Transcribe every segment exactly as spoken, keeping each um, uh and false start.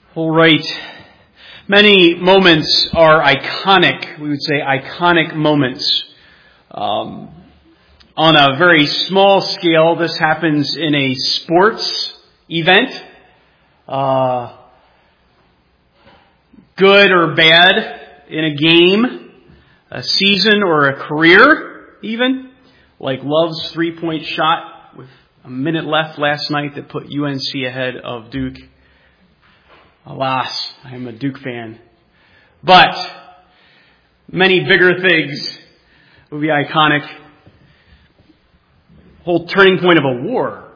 All right. Many moments are iconic. We would say iconic moments. Um, on a very small scale, this happens in a sports event. Uh, good or bad in a game, a season, or a career even. Like Love's three-point shot with a minute left last night that put U N C ahead of Duke. Alas, I am a Duke fan. But many bigger things would be iconic. Whole turning point of a war.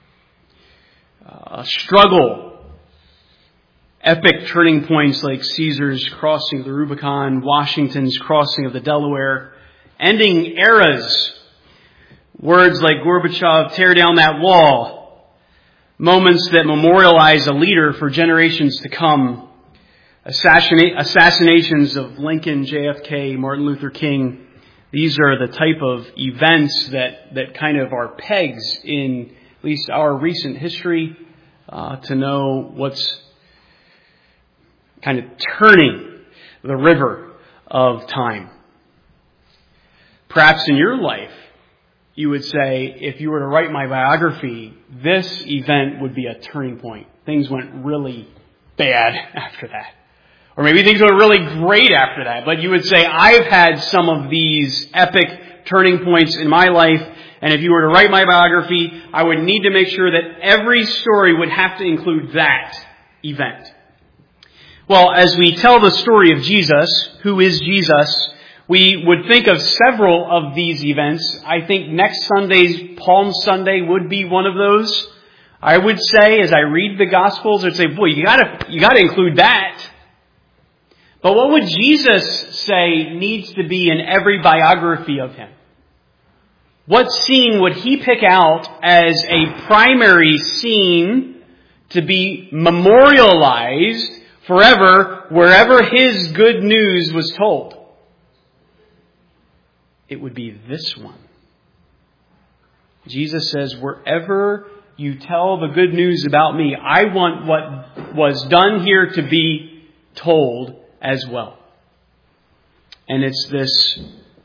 A struggle. Epic turning points like Caesar's crossing of the Rubicon, Washington's crossing of the Delaware. Ending eras. Words like Gorbachev, tear down that wall. Moments that memorialize a leader for generations to come. Assassinate, assassinations of Lincoln, J F K, Martin Luther King. These are the type of events that, that kind of are pegs in at least our recent history uh, to know what's kind of turning the river of time. Perhaps in your life, you would say, if you were to write my biography, this event would be a turning point. Things went really bad after that. Or maybe things went really great after that. But you would say, I've had some of these epic turning points in my life. And if you were to write my biography, I would need to make sure that every story would have to include that event. Well, as we tell the story of Jesus, who is Jesus, we would think of several of these events. I think next Sunday's Palm Sunday would be one of those. I would say, as I read the Gospels, I'd say, boy, you gotta, you gotta include that. But what would Jesus say needs to be in every biography of him? What scene would he pick out as a primary scene to be memorialized forever wherever his good news was told? It would be this one. Jesus says, wherever you tell the good news about me, I want what was done here to be told as well. And it's this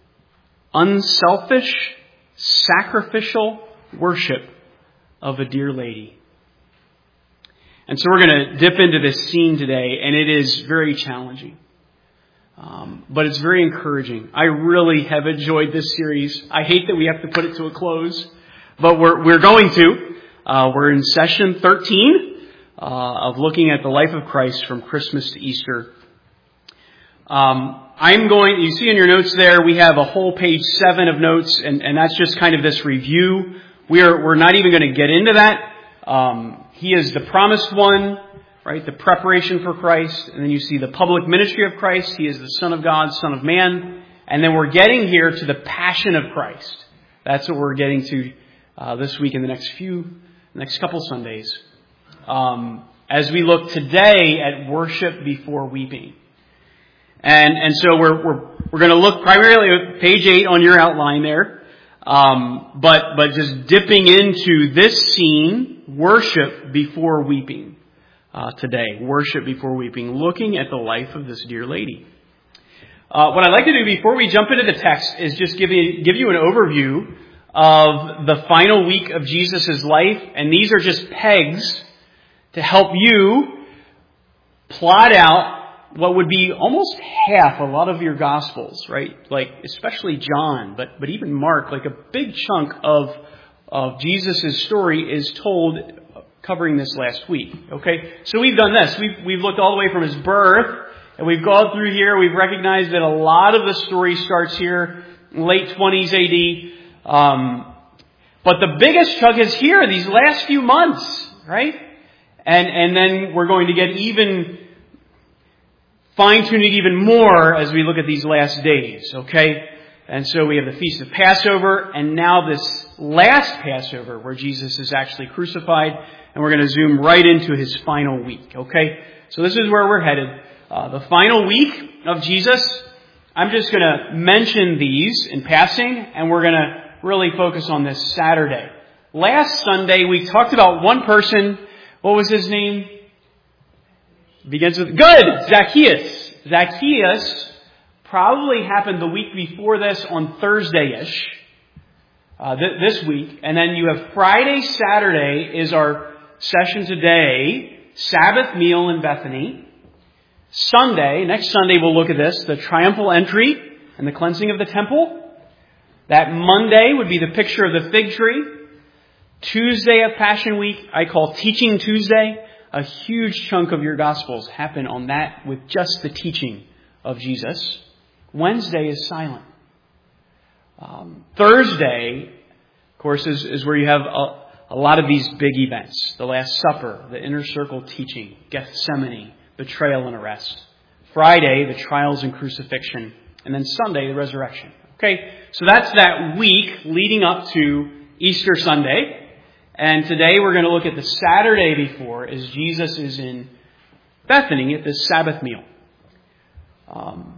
unselfish, sacrificial worship of a dear lady. And so we're going to dip into this scene today, and it is very challenging. Um, but it's very encouraging. I really have enjoyed this series. I hate that we have to put it to a close, but we're we're going to. Uh, we're in session thirteen uh, of looking at the life of Christ from Christmas to Easter. Um, I'm going. You see in your notes there, we have a whole page seven of notes, and, and that's just kind of this review. We're we're not even going to get into that. Um, he is the promised one. Right, the preparation for Christ, and then you see the public ministry of Christ. He is the Son of God, Son of Man. And then we're getting here to the passion of Christ. That's what we're getting to uh, this week in the next few, next couple Sundays. Um, as we look today at worship before weeping. And and so we're we're we're going to look primarily at page eight on your outline there. Um, but but just dipping into this scene, worship before weeping. Uh, today, worship before weeping, looking at the life of this dear lady. Uh, what I'd like to do before we jump into the text is just give you, give you an overview of the final week of Jesus' life. And these are just pegs to help you plot out what would be almost half a lot of your Gospels, right? Like, especially John, but, but even Mark, like a big chunk of, of Jesus' story is told covering this last week. Okay, so we've done this. We've we've looked all the way from his birth, and we've gone through here. We've recognized that a lot of the story starts here, in late twenties A D. Um, but the biggest chunk is here, these last few months, right? And and then we're going to get even fine-tuning even more as we look at these last days. Okay, and so we have the Feast of Passover, and now this last Passover where Jesus is actually crucified. And we're going to zoom right into his final week, okay? So this is where we're headed. Uh, the final week of Jesus. I'm just going to mention these in passing, and we're going to really focus on this Saturday. Last Sunday, we talked about one person. What was his name? Begins with, good, Zacchaeus. Zacchaeus probably happened the week before this on Thursday-ish, uh, th- this week. And then you have Friday, Saturday is our session today, Sabbath meal in Bethany. Sunday, next Sunday we'll look at this, the triumphal entry and the cleansing of the temple. That Monday would be the picture of the fig tree. Tuesday of Passion Week I call Teaching Tuesday. A huge chunk of your Gospels happen on that with just the teaching of Jesus. Wednesday is silent. Um, Thursday, of course, is, is where you have a, a lot of these big events. The Last Supper, the Inner Circle teaching, Gethsemane, betrayal and arrest. Friday, the trials and crucifixion. And then Sunday, the resurrection. Okay, so that's that week leading up to Easter Sunday. And today we're going to look at the Saturday before as Jesus is in Bethany at this Sabbath meal. Um,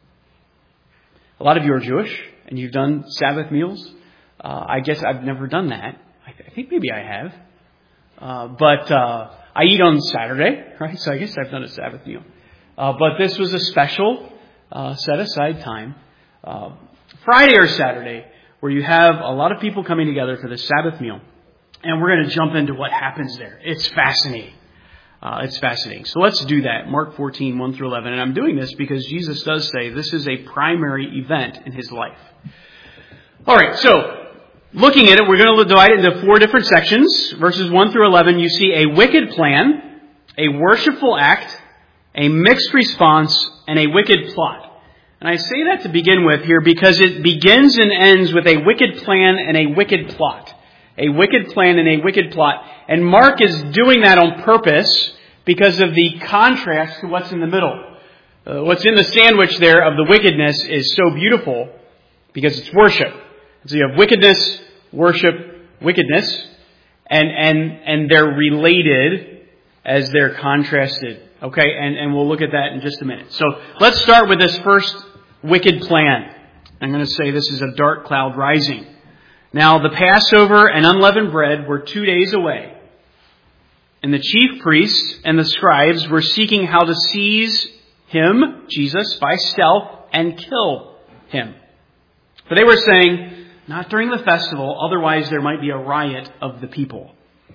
a lot of you are Jewish and you've done Sabbath meals. Uh, I guess I've never done that. I, th- I think maybe I have. Uh, but uh, I eat on Saturday, right? So I guess I've done a Sabbath meal. Uh, but this was a special uh, set-aside time. Uh, Friday or Saturday where you have a lot of people coming together for the Sabbath meal. And we're going to jump into what happens there. It's fascinating. Uh, it's fascinating. So let's do that. Mark fourteen, one through eleven. And I'm doing this because Jesus does say this is a primary event in his life. All right. So looking at it, we're going to divide it into four different sections. Verses one through eleven, you see a wicked plan, a worshipful act, a mixed response, and a wicked plot. And I say that to begin with here because it begins and ends with a wicked plan and a wicked plot. A wicked plan and a wicked plot. And Mark is doing that on purpose because of the contrast to what's in the middle. Uh, what's in the sandwich there of the wickedness is so beautiful because it's worship. So you have wickedness, worship, wickedness, and and and they're related as they're contrasted. Okay, and, and we'll look at that in just a minute. So let's start with this first wicked plan. I'm going to say this is a dark cloud rising. Now, the Passover and unleavened bread were two days away. And the chief priests and the scribes were seeking how to seize him, Jesus, by stealth and kill him. But they were saying, not during the festival, otherwise there might be a riot of the people.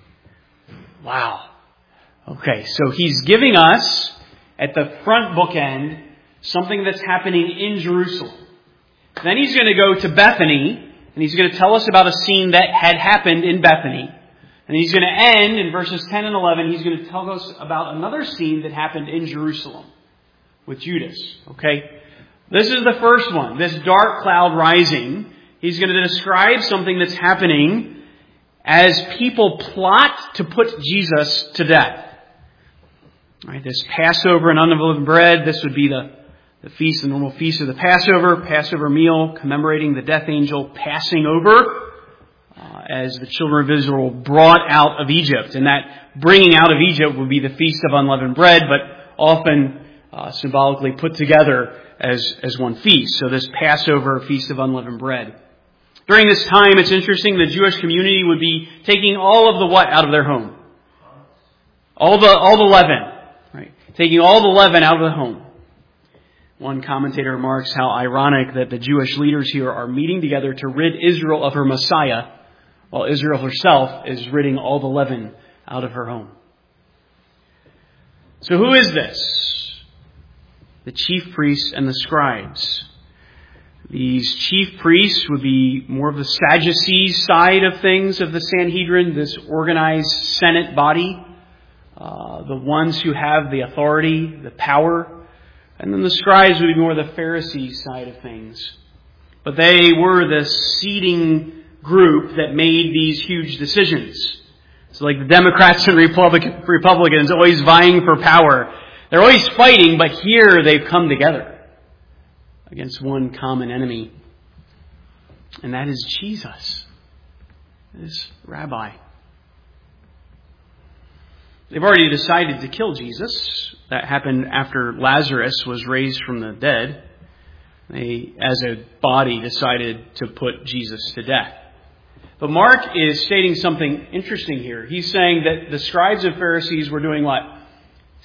Wow. Okay, so he's giving us, at the front bookend, something that's happening in Jerusalem. Then he's going to go to Bethany. And he's going to tell us about a scene that had happened in Bethany. And he's going to end in verses ten and eleven. He's going to tell us about another scene that happened in Jerusalem with Judas. Okay? This is the first one. This dark cloud rising. He's going to describe something that's happening as people plot to put Jesus to death. All right, this Passover and unleavened bread. This would be the The feast, the normal feast of the Passover, Passover meal commemorating the death angel passing over uh, as the children of Israel brought out of Egypt. And that bringing out of Egypt would be the feast of unleavened bread, but often uh, symbolically put together as, as one feast. So this Passover, feast of unleavened bread. During this time, it's interesting, the Jewish community would be taking all of the what out of their home? All the, all the leaven, right? Taking all the leaven out of the home. One commentator remarks how ironic that the Jewish leaders here are meeting together to rid Israel of her Messiah, while Israel herself is ridding all the leaven out of her home. So who is this? The chief priests and the scribes. These chief priests would be more of the Sadducees side of things of the Sanhedrin, this organized Senate body, uh, the ones who have the authority, the power. And then the scribes would be more the Pharisee side of things. But they were the seating group that made these huge decisions. It's like the Democrats and Republic- Republicans always vying for power. They're always fighting, but here they've come together against one common enemy. And that is Jesus, this rabbi. They've already decided to kill Jesus. That happened after Lazarus was raised from the dead. They, as a body, decided to put Jesus to death. But Mark is stating something interesting here. He's saying that the scribes and Pharisees were doing what?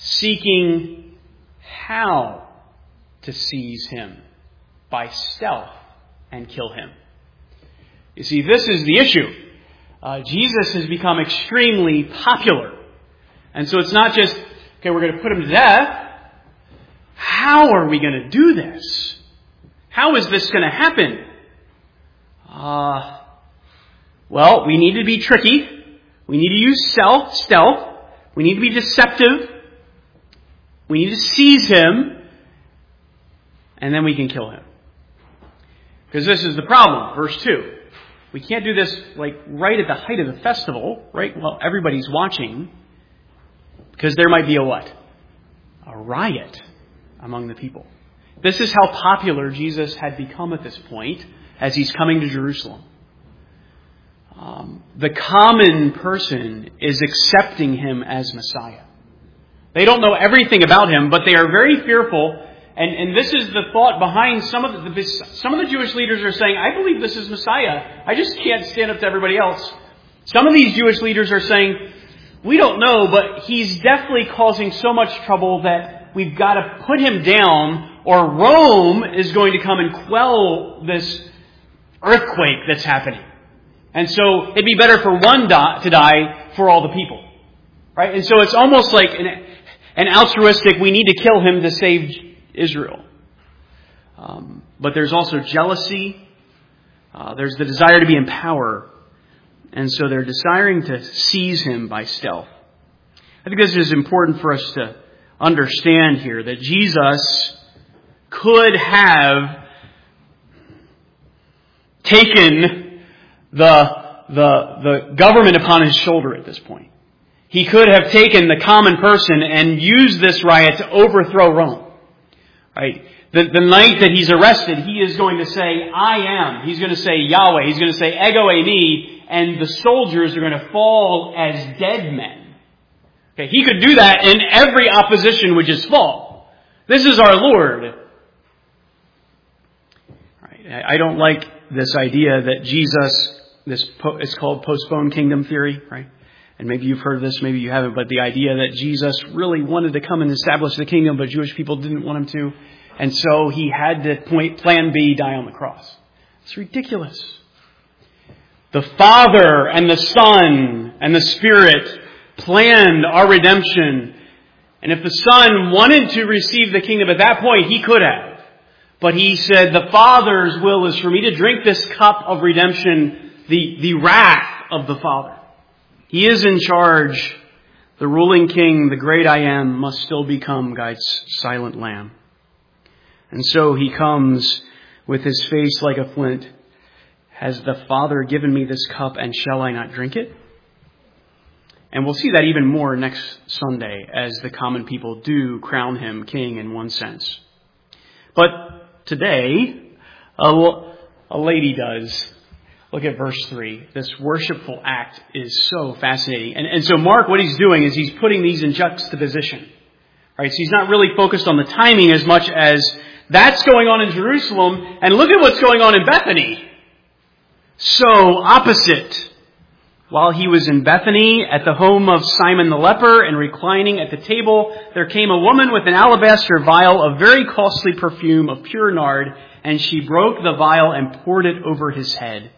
seeking how to seize him by stealth and kill him. You see, this is the issue. Uh, Jesus has become extremely popular. And so it's not just, okay, we're going to put him to death. How are we going to do this? How is this going to happen? Uh, well, we need to be tricky. We need to use stealth, stealth. We need to be deceptive. We need to seize him. And then we can kill him. Because this is the problem. Verse two. We can't do this like right at the height of the festival, right? Well, everybody's watching. Because there might be a what? A riot among the people. This is how popular Jesus had become at this point as he's coming to Jerusalem. Um, the common person is accepting him as Messiah. They don't know everything about him, but they are very fearful. And, and this is the thought behind some of the, some of the Jewish leaders are saying, I believe this is Messiah. I just can't stand up to everybody else. Some of these Jewish leaders are saying, we don't know, but he's definitely causing so much trouble that we've got to put him down, or Rome is going to come and quell this earthquake that's happening. And so it'd be better for one to die for all the people. Right? And so it's almost like an, an altruistic, we need to kill him to save Israel. Um, but there's also jealousy. Uh, there's the desire to be in power. And so they're desiring to seize him by stealth. I think this is important for us to understand here, that Jesus could have taken the, the, the government upon his shoulder at this point. He could have taken the common person and used this riot to overthrow Rome. Right? The, the night that he's arrested, he is going to say, I am. He's going to say Yahweh. He's going to say Ego Eimi. And the soldiers are going to fall as dead men. Okay, he could do that and every opposition would just fall. This is our Lord. Right. I don't like this idea that Jesus, this it's called postponed kingdom theory, right? And maybe you've heard of this, maybe you haven't, but the idea that Jesus really wanted to come and establish the kingdom, but Jewish people didn't want him to. And so he had to point plan B, die on the cross. It's ridiculous. The Father and the Son and the Spirit planned our redemption. And if the Son wanted to receive the kingdom at that point, he could have. But he said, the Father's will is for me to drink this cup of redemption, the, the wrath of the Father. He is in charge. The ruling king, the great I am, must still become God's silent lamb. And so he comes with his face like a flint. Has the Father given me this cup, and shall I not drink it? And we'll see that even more next Sunday as the common people do crown him king in one sense. But today, a, a lady does. Look at verse three. This worshipful act is so fascinating. And, and so Mark, what he's doing is he's putting these in juxtaposition. Right? So he's not really focused on the timing as much as that's going on in Jerusalem, and look at what's going on in Bethany. So opposite. While he was in Bethany at the home of Simon the leper and reclining at the table, there came a woman with an alabaster vial of very costly perfume of pure nard, and she broke the vial and poured it over his head.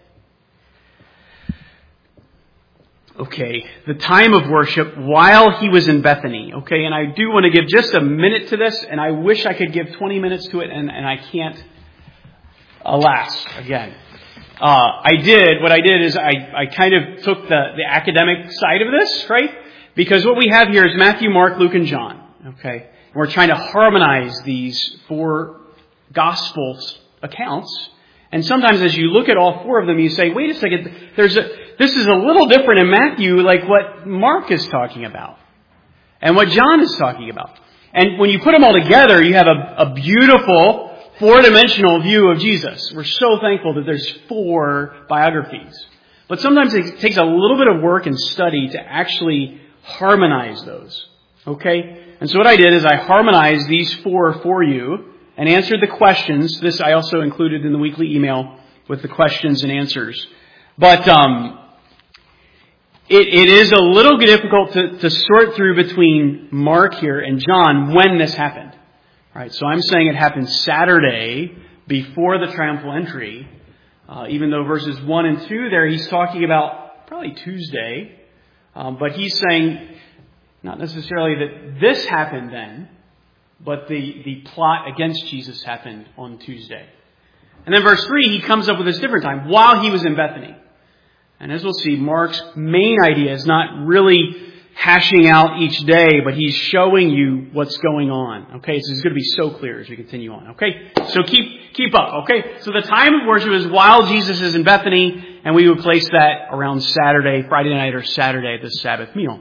Okay, the time of worship while he was in Bethany. Okay, and I do want to give just a minute to this, and I wish I could give twenty minutes to it, and, and I can't. Alas, again. Uh, I did, what I did is I, I kind of took the, the academic side of this, right? Because what we have here is Matthew, Mark, Luke, and John. Okay? And we're trying to harmonize these four Gospels accounts. And sometimes as you look at all four of them, you say, wait a second, there's a, this is a little different in Matthew, like what Mark is talking about. And what John is talking about. And when you put them all together, you have a, a beautiful four-dimensional view of Jesus. We're so thankful that there's four biographies. But sometimes it takes a little bit of work and study to actually harmonize those. Okay? And so what I did is I harmonized these four for you and answered the questions. This I also included in the weekly email with the questions and answers. But um, it, it is a little difficult to, to sort through between Mark here and John when this happened. All right, so I'm saying it happened Saturday before the triumphal entry, uh, even though verses one and two there, he's talking about probably Tuesday. Um, but he's saying not necessarily that this happened then, but the, the plot against Jesus happened on Tuesday. And then verse three, he comes up with this different time, while he was in Bethany. And as we'll see, Mark's main idea is not really hashing out each day, but he's showing you what's going on. Okay, so it's going to be so clear as we continue on. Okay, so keep keep up. Okay, so the time of worship is while Jesus is in Bethany, and we would place that around Saturday, Friday night or Saturday, the Sabbath meal.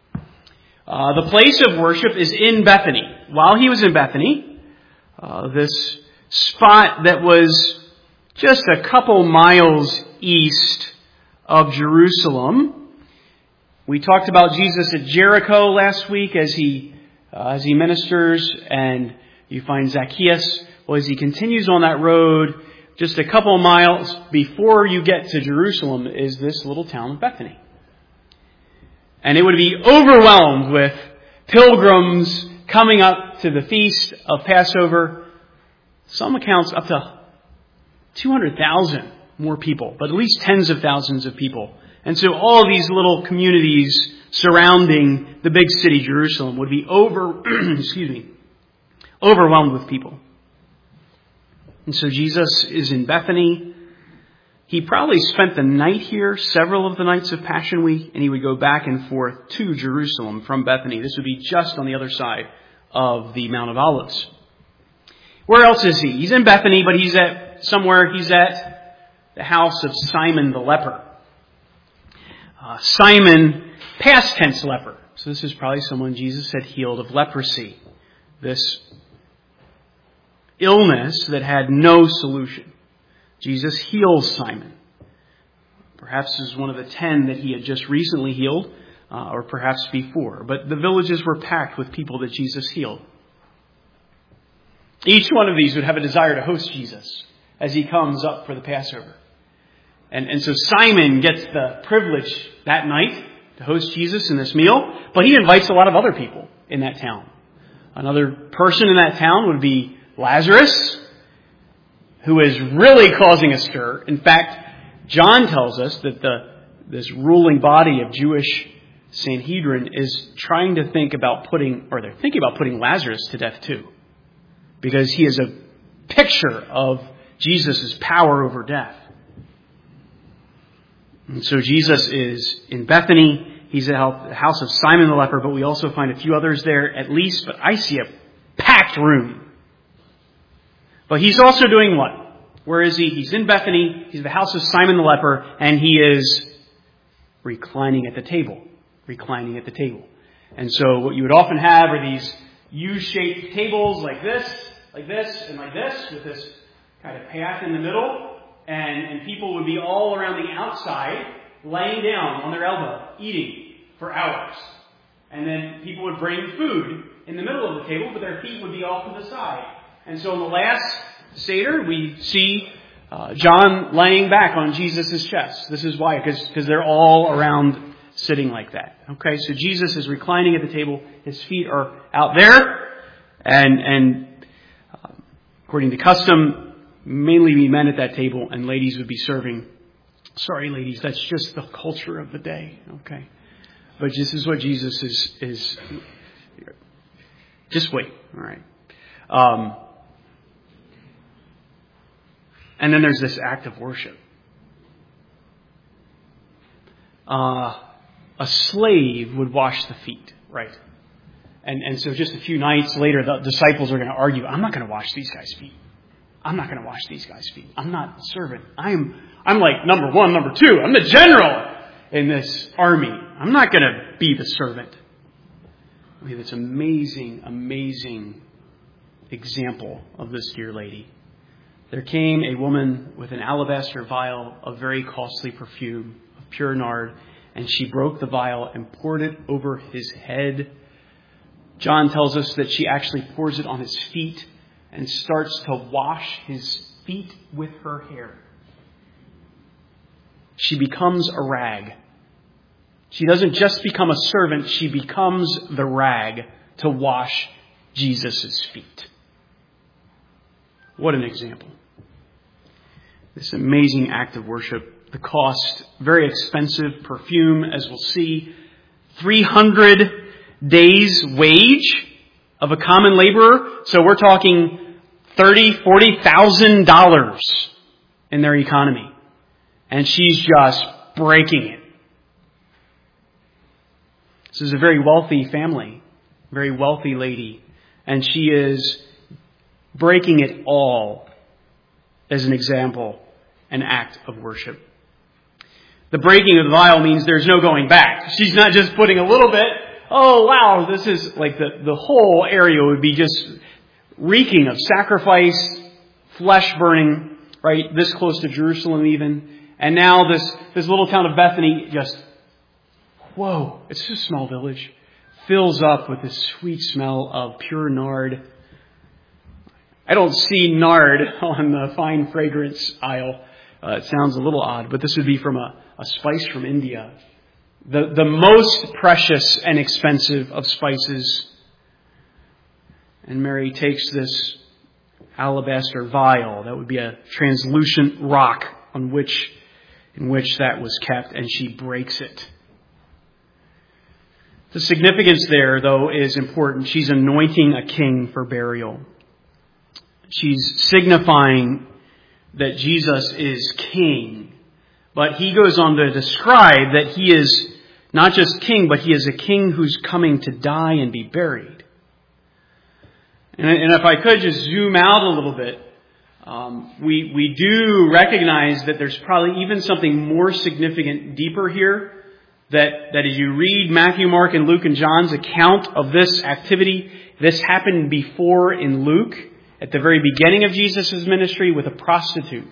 Uh, the place of worship is in Bethany. While he was in Bethany, uh, this spot that was just a couple miles east of Jerusalem. We talked about Jesus at Jericho last week as he uh, as he ministers, and you find Zacchaeus. Well, as he continues on that road, just a couple of miles before you get to Jerusalem is this little town of Bethany. And it would be overwhelmed with pilgrims coming up to the feast of Passover. Some accounts up to two hundred thousand more people, but at least tens of thousands of people. And so all of these little communities surrounding the big city, Jerusalem, would be over, excuse me, overwhelmed with people. And so Jesus is in Bethany. He probably spent the night here, several of the nights of Passion Week, and he would go back and forth to Jerusalem from Bethany. This would be just on the other side of the Mount of Olives. Where else is he? He's in Bethany, but he's at somewhere, he's at the house of Simon the leper. Uh, Simon, past tense leper. So this is probably someone Jesus had healed of leprosy. This illness that had no solution. Jesus heals Simon. Perhaps this is one of the ten that he had just recently healed, uh, or perhaps before. But the villages were packed with people that Jesus healed. Each one of these would have a desire to host Jesus as he comes up for the Passover. And, and so Simon gets the privilege that night to host Jesus in this meal, but he invites a lot of other people in that town. Another person in that town would be Lazarus, who is really causing a stir. In fact, John tells us that the this ruling body of Jewish Sanhedrin is trying to think about putting, or they're thinking about putting Lazarus to death too, because he is a picture of Jesus' power over death. And so Jesus is in Bethany. He's at the house of Simon the leper, but we also find a few others there at least. But I see a packed room. But he's also doing what? Where is he? He's in Bethany. He's at the house of Simon the leper, and he is reclining at the table. Reclining at the table. And so what you would often have are these U-shaped tables like this, like this, and like this, with this kind of path in the middle. And, and people would be all around the outside, laying down on their elbow, eating for hours. And then people would bring food in the middle of the table, but their feet would be off to the side. And so in the last Seder, we see uh, John laying back on Jesus' chest. This is why, because they're all around sitting like that. Okay, so Jesus is reclining at the table. His feet are out there. And, and uh, according to custom, mainly be men at that table, and ladies would be serving. Sorry, ladies, that's just the culture of the day. Okay, but this is what Jesus is. is just wait. All right. Um, and then there's this act of worship. Uh, a slave would wash the feet, right? And and so just a few nights later, the disciples are going to argue, I'm not going to wash these guys' feet. I'm not going to wash these guys' feet. I'm not a servant. I'm I'm like number one, number two. I'm the general in this army. I'm not going to be the servant. We have this amazing, amazing example of this dear lady. There came a woman with an alabaster vial of very costly perfume, of pure nard, and she broke the vial and poured it over his head. John tells us that she actually pours it on his feet and starts to wash his feet with her hair. She becomes a rag. She doesn't just become a servant, she becomes the rag to wash Jesus' feet. What an example. This amazing act of worship. The cost, very expensive perfume, as we'll see. three hundred days' wage of a common laborer. So we're talking thirty thousand dollars, forty thousand dollars in their economy. And she's just breaking it. This is a very wealthy family, very wealthy lady. And she is breaking it all as an example, an act of worship. The breaking of the vial means there's no going back. She's not just putting a little bit. Oh, wow, this is like the, the whole area would be just reeking of sacrifice, flesh burning, right? This close to Jerusalem even. And now this, this little town of Bethany just, whoa, it's just a small village, fills up with this sweet smell of pure nard. I don't see nard on the fine fragrance aisle. Uh, it sounds a little odd, but this would be from a, a spice from India. The, the most precious and expensive of spices. And Mary takes this alabaster vial, that would be a translucent rock on which, in which that was kept, and she breaks it. The significance there, though, is important. She's anointing a king for burial. She's signifying that Jesus is king. But he goes on to describe that he is not just king, but he is a king who's coming to die and be buried. And, and if I could just zoom out a little bit, um, we, we do recognize that there's probably even something more significant deeper here. That, that as you read Matthew, Mark, and Luke, and John's account of this activity, this happened before in Luke, at the very beginning of Jesus' ministry, with a prostitute.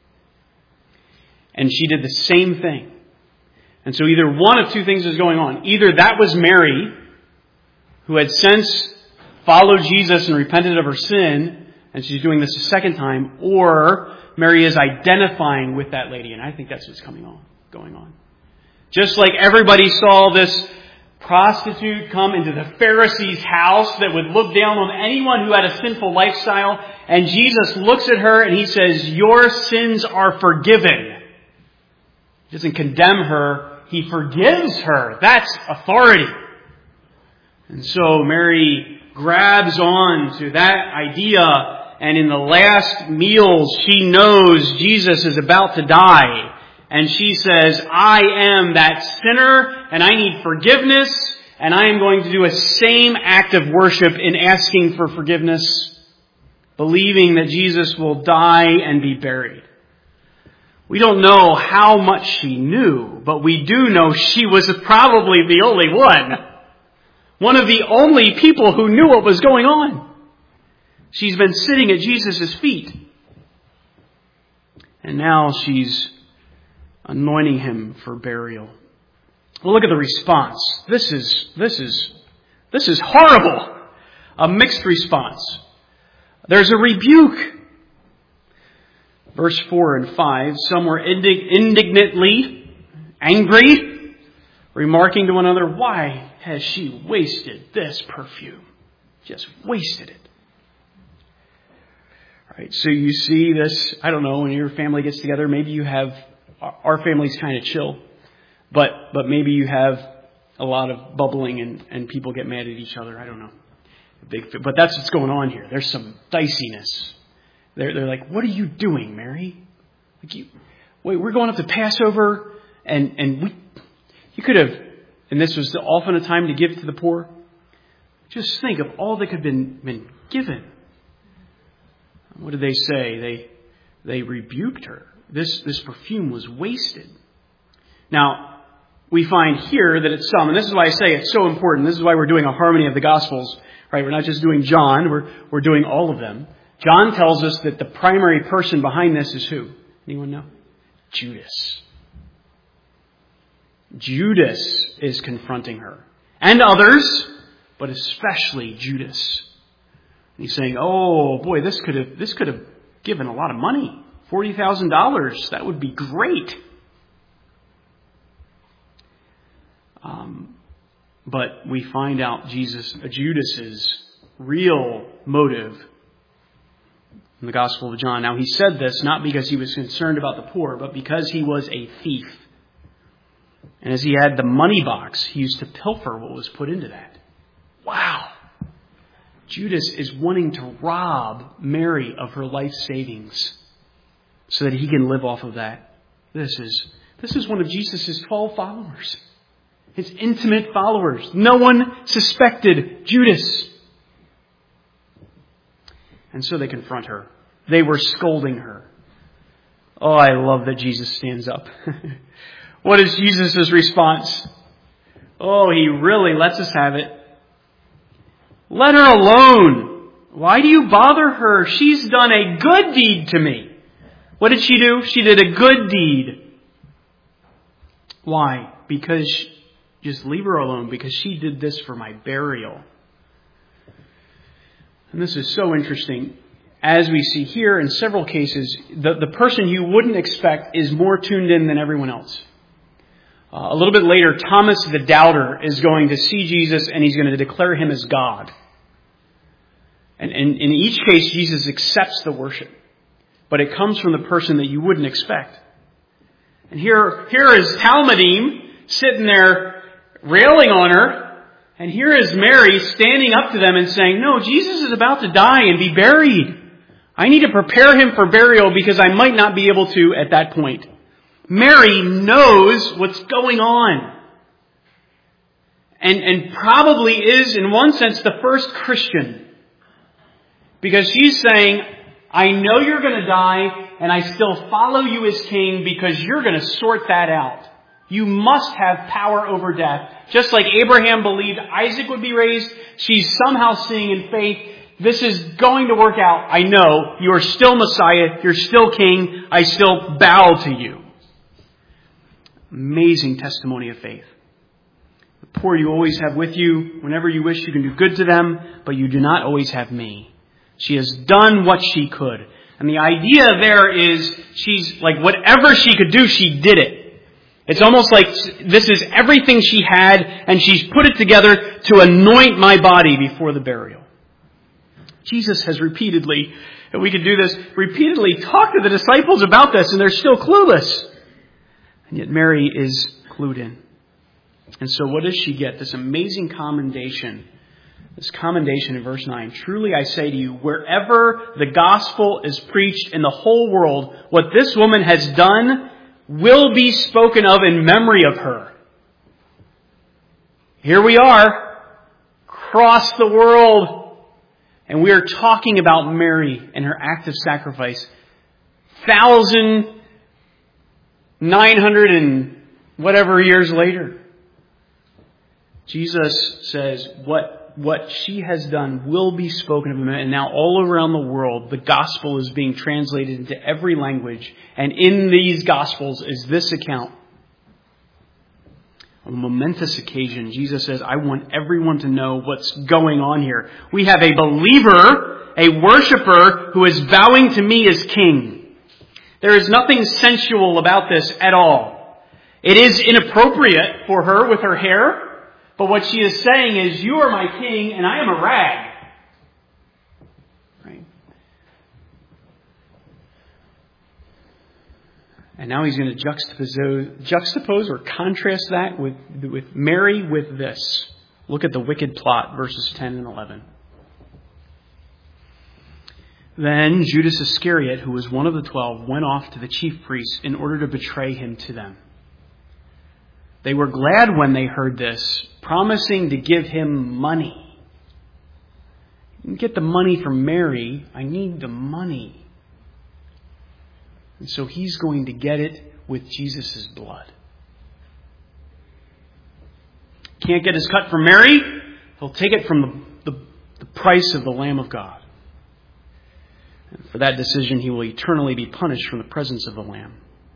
And she did the same thing. And so either one of two things is going on. Either that was Mary, who had since followed Jesus and repented of her sin, and she's doing this a second time, or Mary is identifying with that lady. And I think that's what's coming on, going on. Just like everybody saw this prostitute come into the Pharisee's house that would look down on anyone who had a sinful lifestyle, and Jesus looks at her and he says, "Your sins are forgiven." He doesn't condemn her, he forgives her. That's authority. And so Mary grabs on to that idea, and in the last meals she knows Jesus is about to die. And she says, "I am that sinner, and I need forgiveness, and I am going to do a same act of worship in asking for forgiveness, believing that Jesus will die and be buried." We don't know how much she knew, but we do know she was probably the only one. One of the only people who knew what was going on. She's been sitting at Jesus' feet. And now she's anointing him for burial. Well, look at the response. This is, this is, this is horrible. A mixed response. There's a rebuke. Verse four and five, some were indig- indignantly angry, remarking to one another, "Why has she wasted this perfume?" Just wasted it. All right, so you see this, I don't know, when your family gets together, maybe you have, our family's kind of chill, but but maybe you have a lot of bubbling and, and people get mad at each other. I don't know. Big, but that's what's going on here. There's some diciness. They're, they're like, "What are you doing, Mary? Like you, wait, we're going up to Passover, and, and we, you could have," and this was often a time to give to the poor. Just think of all that could have been, been given. What did they say? They, they rebuked her. This, this perfume was wasted. Now, we find here that it's some, and this is why I say it's so important. This is why we're doing a harmony of the Gospels, right? We're not just doing John, we're, we're doing all of them. John tells us that the primary person behind this is who? Anyone know? Judas. Judas is confronting her. And others, but especially Judas. And he's saying, "Oh boy, this could have this could have given a lot of money. forty thousand dollars. That would be great." Um, but we find out Jesus, uh, Judas's real motive in the Gospel of John. Now, he said this not because he was concerned about the poor, but because he was a thief. And as he had the money box, he used to pilfer what was put into that. Wow. Judas is wanting to rob Mary of her life savings so that he can live off of that. This is, this is one of Jesus' twelve followers. His intimate followers. No one suspected Judas. And so they confront her. They were scolding her. Oh, I love that Jesus stands up. What is Jesus' response? Oh, he really lets us have it. Let her alone. Why do you bother her? She's done a good deed to me. What did she do? She did a good deed. Why? Because, just leave her alone, because she did this for my burial. And this is so interesting. As we see here, in several cases, the, the person you wouldn't expect is more tuned in than everyone else. Uh, a little bit later, Thomas the doubter is going to see Jesus and he's going to declare him as God. And, and in each case, Jesus accepts the worship. But it comes from the person that you wouldn't expect. And here, here is Talmudim sitting there railing on her. And here is Mary standing up to them and saying, no, Jesus is about to die and be buried. I need to prepare him for burial because I might not be able to at that point. Mary knows what's going on. And, and probably is, in one sense, the first Christian. Because she's saying, I know you're going to die, and I still follow you as king because you're going to sort that out. You must have power over death. Just like Abraham believed Isaac would be raised, she's somehow seeing in faith, this is going to work out. I know you are still Messiah. You're still king. I still bow to you. Amazing testimony of faith. The poor you always have with you. Whenever you wish, you can do good to them, but you do not always have me. She has done what she could. And the idea there is she's like whatever she could do, she did it. It's almost like this is everything she had and she's put it together to anoint my body before the burial. Jesus has repeatedly, and we could do this, repeatedly talked to the disciples about this and they're still clueless. And yet Mary is clued in. And so what does she get? This amazing commendation. This commendation in verse nine. Truly I say to you, wherever the gospel is preached in the whole world, what this woman has done will be spoken of in memory of her. Here we are, across the world, and we are talking about Mary and her act of sacrifice. Thousand nine hundred and whatever years later. Jesus says what What she has done will be spoken of. And now all around the world, the gospel is being translated into every language. And in these gospels is this account. On a momentous occasion, Jesus says, I want everyone to know what's going on here. We have a believer, a worshiper, who is bowing to me as king. There is nothing sensual about this at all. It is inappropriate for her with her hair. But what she is saying is, you are my king and I am a rag. Right? And now he's going to juxtapose, juxtapose or contrast that with, with Mary with this. Look at the wicked plot, verses ten and eleven. Then Judas Iscariot, who was one of the twelve, went off to the chief priests in order to betray him to them. They were glad when they heard this, promising to give him money. I didn't get the money from Mary. I need the money. And so he's going to get it with Jesus' blood. Can't get his cut from Mary. He'll take it from the, the, the price of the Lamb of God. And for that decision, he will eternally be punished from the presence of the Lamb.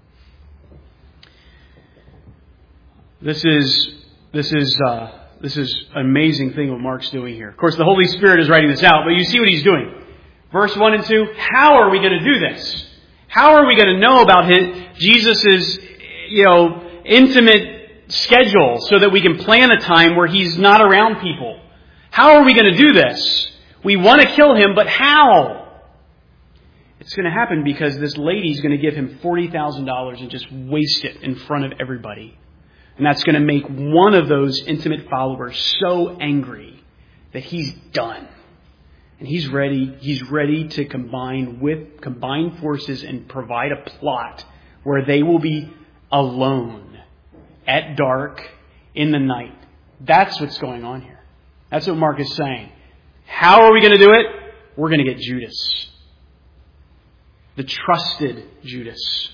This is this is uh, this is an amazing thing what Mark's doing here. Of course, the Holy Spirit is writing this out, but you see what he's doing. Verse one and two. How are we going to do this? How are we going to know about his Jesus's you know intimate schedule so that we can plan a time where he's not around people. How are we going to do this? We want to kill him, but how? It's going to happen because this lady's going to give him forty thousand dollars and just waste it in front of everybody. And that's going to make one of those intimate followers so angry that he's done. And he's ready, he's ready to combine with combine forces and provide a plot where they will be alone at dark in the night. That's what's going on here. That's what Mark is saying. How are we going to do it? We're going to get Judas. The trusted Judas.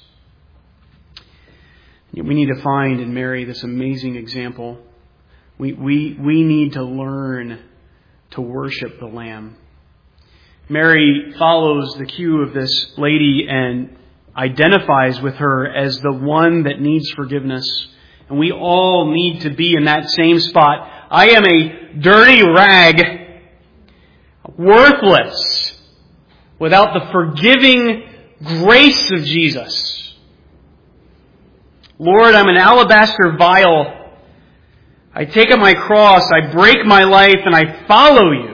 We need to find in Mary this amazing example. We, we, we need to learn to worship the Lamb. Mary follows the cue of this lady and identifies with her as the one that needs forgiveness. And we all need to be in that same spot. I am a dirty rag, worthless, without the forgiving grace of Jesus. Lord, I'm an alabaster vial. I take up my cross, I break my life, and I follow you.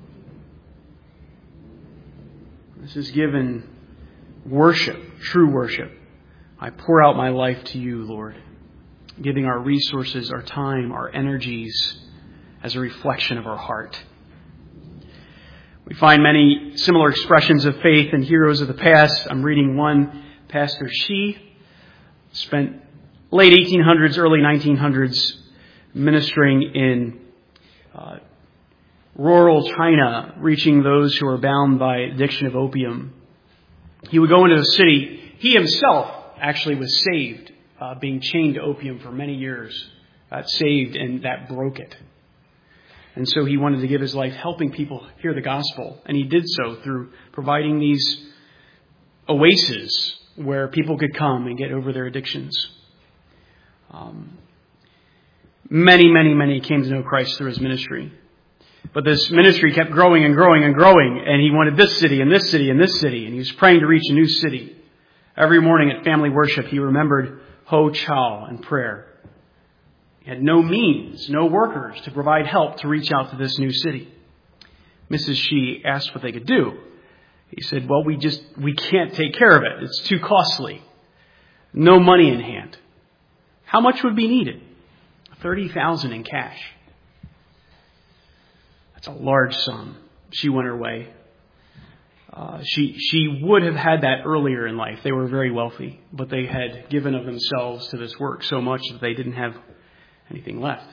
This is given worship, true worship. I pour out my life to you, Lord, giving our resources, our time, our energies as a reflection of our heart. We find many similar expressions of faith in heroes of the past. I'm reading one, Pastor Shi, spent late eighteen hundreds, early nineteen hundreds ministering in uh, rural China, reaching those who are bound by addiction of opium. He would go into the city. He himself actually was saved, uh, being chained to opium for many years. Got saved, and that broke it. And so he wanted to give his life helping people hear the gospel. And he did so through providing these oases where people could come and get over their addictions. Um, many, many, many came to know Christ through his ministry. But this ministry kept growing and growing and growing. And he wanted this city and this city and this city. And he was praying to reach a new city. Every morning at family worship, he remembered Ho Chao and prayer. He had no means, no workers to provide help to reach out to this new city. Missus Shi asked what they could do. He said, well, we just, we can't take care of it. It's too costly. No money in hand. How much would be needed? thirty thousand dollars in cash. That's a large sum. She went her way. Uh, she, she would have had that earlier in life. They were very wealthy, but they had given of themselves to this work so much that they didn't have anything left.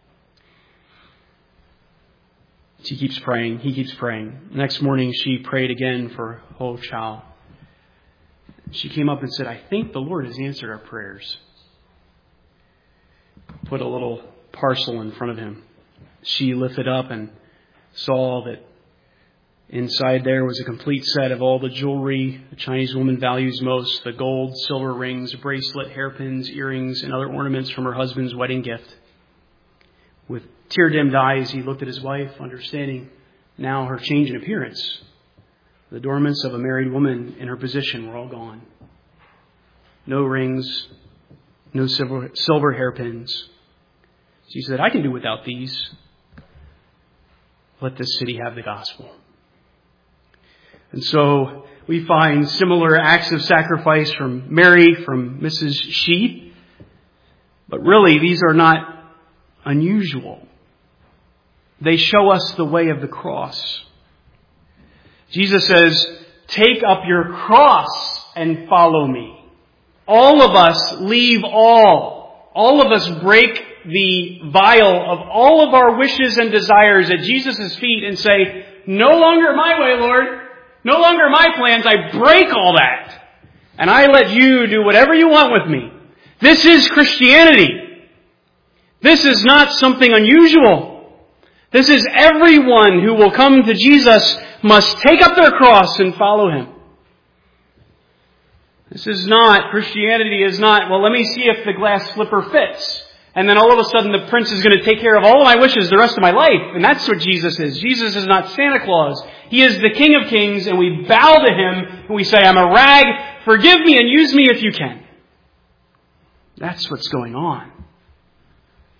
She keeps praying. He keeps praying. Next morning, she prayed again for Ho Chao. She came up and said, I think the Lord has answered our prayers. Put a little parcel in front of him. She lifted up and saw that inside there was a complete set of all the jewelry the Chinese woman values most, the gold, silver rings, bracelet, hairpins, earrings, and other ornaments from her husband's wedding gift. With tear-dimmed eyes, he looked at his wife, understanding now her change in appearance. The adornments of a married woman in her position were all gone. No rings, no silver, silver hairpins. She said, I can do without these. Let this city have the gospel. And so we find similar acts of sacrifice from Mary, from Missus Shi. But really, these are not unusual. They show us the way of the cross. Jesus says, take up your cross and follow me. All of us leave all. All of us break the vial of all of our wishes and desires at Jesus' feet and say, no longer my way, Lord. No longer my plans. I break all that. And I let you do whatever you want with me. This is Christianity. This is not something unusual. This is everyone who will come to Jesus must take up their cross and follow him. This is not, Christianity is not, well, let me see if the glass slipper fits. And then all of a sudden the prince is going to take care of all of my wishes the rest of my life. And that's what Jesus is. Jesus is not Santa Claus. He is the King of Kings, and we bow to him and we say, I'm a rag, forgive me and use me if you can. That's what's going on.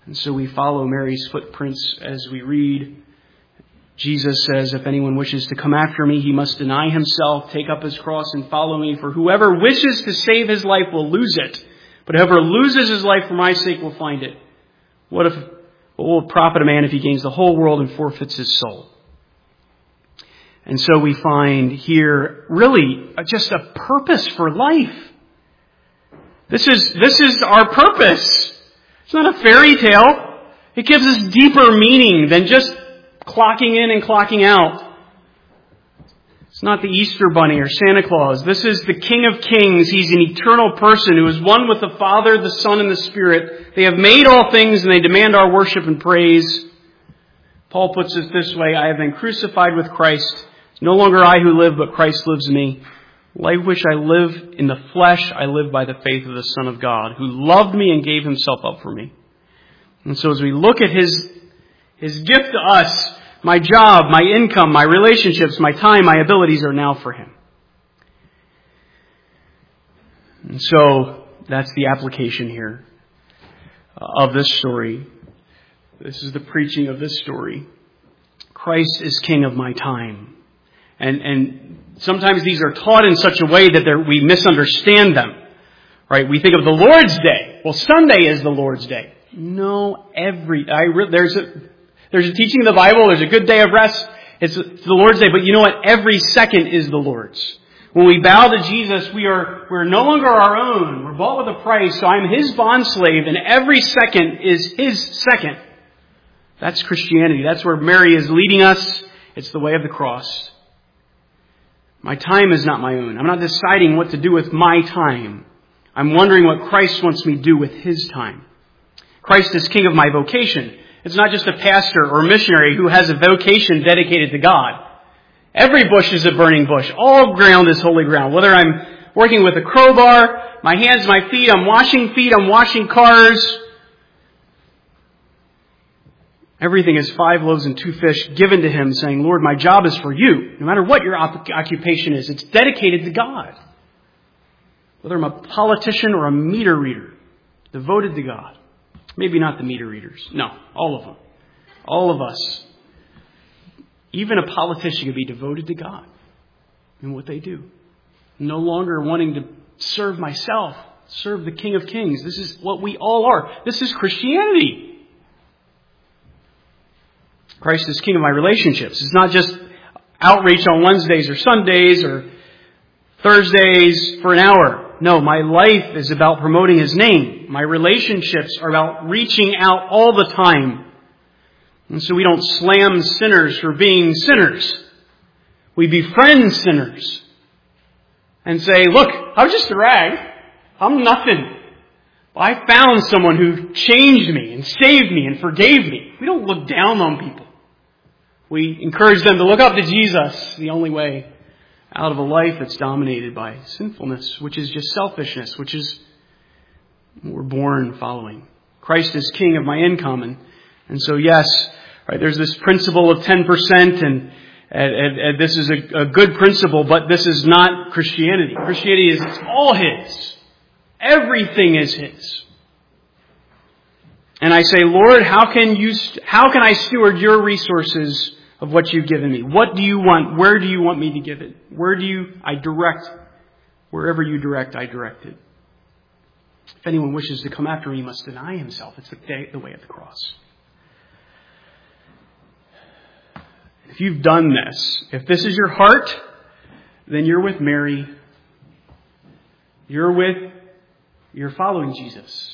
And so we follow Mary's footprints as we read. Jesus says, if anyone wishes to come after me, he must deny himself, take up his cross, and follow me. For whoever wishes to save his life will lose it. But whoever loses his life for my sake will find it. What if, what will it profit a man if he gains the whole world and forfeits his soul? And so we find here really just a purpose for life. This is, this is our purpose. It's not a fairy tale. It gives us deeper meaning than just clocking in and clocking out. It's not the Easter Bunny or Santa Claus. This is the King of Kings. He's an eternal person who is one with the Father, the Son, and the Spirit. They have made all things and they demand our worship and praise. Paul puts it this way, I have been crucified with Christ. It's no longer I who live, but Christ lives in me. Life which I live in the flesh, I live by the faith of the Son of God, who loved me and gave himself up for me. And so as we look at his, his gift to us, my job, my income, my relationships, my time, my abilities are now for him. And so that's the application here of this story. This is the preaching of this story. Christ is King of my time. And, and sometimes these are taught in such a way that we misunderstand them. Right? We think of the Lord's Day. Well, Sunday is the Lord's Day. No, every, I, there's a, there's a teaching in the Bible, there's a good day of rest. It's, it's the Lord's Day, but you know what? Every second is the Lord's. When we bow to Jesus, we are, we're no longer our own. We're bought with a price, so I'm his bondslave, and every second is his second. That's Christianity. That's where Mary is leading us. It's the way of the cross. My time is not my own. I'm not deciding what to do with my time. I'm wondering what Christ wants me to do with his time. Christ is King of my vocation. It's not just a pastor or a missionary who has a vocation dedicated to God. Every bush is a burning bush. All ground is holy ground. Whether I'm working with a crowbar, my hands, my feet, I'm washing feet, I'm washing cars. Everything is five loaves and two fish given to him, saying, Lord, my job is for you. No matter what your op- occupation is, it's dedicated to God. Whether I'm a politician or a meter reader, devoted to God. Maybe not the meter readers. No, all of them. All of us. Even a politician could be devoted to God in what they do. No longer wanting to serve myself, serve the King of Kings. This is what we all are. This is Christianity. Christ is King of my relationships. It's not just outreach on Wednesdays or Sundays or Thursdays for an hour. No, my life is about promoting his name. My relationships are about reaching out all the time. And so we don't slam sinners for being sinners. We befriend sinners and say, look, I'm just a rag. I'm nothing. I found someone who changed me and saved me and forgave me. We don't look down on people. We encourage them to look up to Jesus, the only way out of a life that's dominated by sinfulness, which is just selfishness, which is what we're born following. Christ is King of my income. And, and so, yes, right, there's this principle of ten percent, and, and, and this is a, a good principle, but this is not Christianity. Christianity is it's all his. Everything is his. And I say, Lord, how can you, how can I steward your resources of what you've given me? What do you want? Where do you want me to give it? Where do you, I direct, wherever you direct, I direct it. If anyone wishes to come after me, he must deny himself. It's the, day, the way of the cross. If you've done this, if this is your heart, then you're with Mary. You're with, you're following Jesus.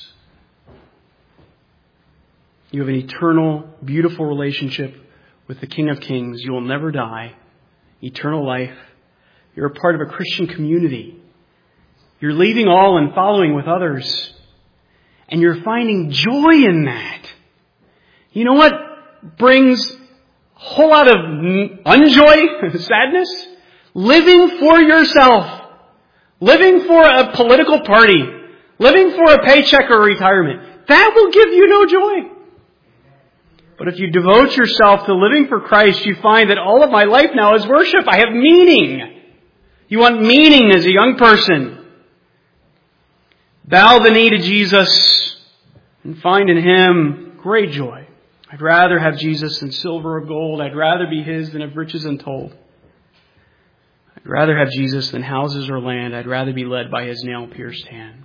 You have an eternal, beautiful relationship with the King of Kings. You will never die. Eternal life. You're a part of a Christian community. You're leaving all and following with others. And you're finding joy in that. You know what brings a whole lot of unjoy, sadness? Living for yourself. Living for a political party. Living for a paycheck or retirement. That will give you no joy. But if you devote yourself to living for Christ, you find that all of my life now is worship. I have meaning. You want meaning as a young person. Bow the knee to Jesus and find in him great joy. I'd rather have Jesus than silver or gold. I'd rather be His than have riches untold. I'd rather have Jesus than houses or land. I'd rather be led by His nail-pierced hand.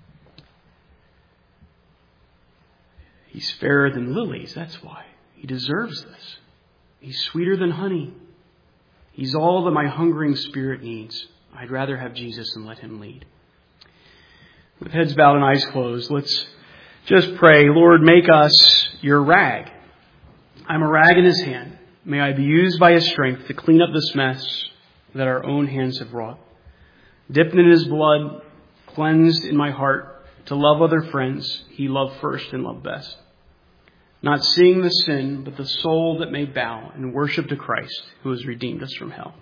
He's fairer than lilies, that's why. He deserves this. He's sweeter than honey. He's all that my hungering spirit needs. I'd rather have Jesus and let Him lead. With heads bowed and eyes closed, let's just pray, Lord, make us your rag. I'm a rag in His hand. May I be used by His strength to clean up this mess that our own hands have wrought. Dipped in His blood, cleansed in my heart, to love other friends He loved first and loved best. Not seeing the sin, but the soul that may bow and worship to Christ, who has redeemed us from hell.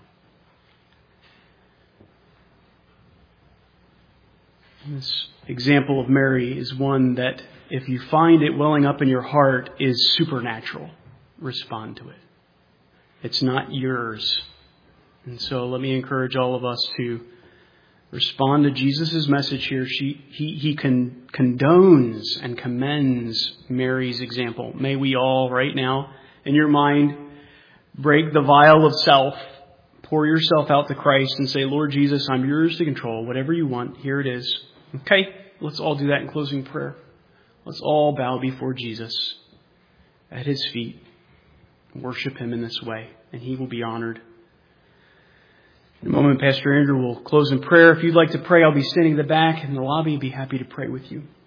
This example of Mary is one that, if you find it welling up in your heart, is supernatural. Respond to it. It's not yours. And so let me encourage all of us to respond to Jesus' message here. She, he he con, condones and commends Mary's example. May we all right now, in your mind, break the vial of self, pour yourself out to Christ and say, Lord Jesus, I'm yours to control. Whatever you want, here it is. Okay, let's all do that in closing prayer. Let's all bow before Jesus at His feet and worship Him in this way, and He will be honored. In a moment, Pastor Andrew will close in prayer. If you'd like to pray, I'll be standing in the back in the lobby. I'd be happy to pray with you.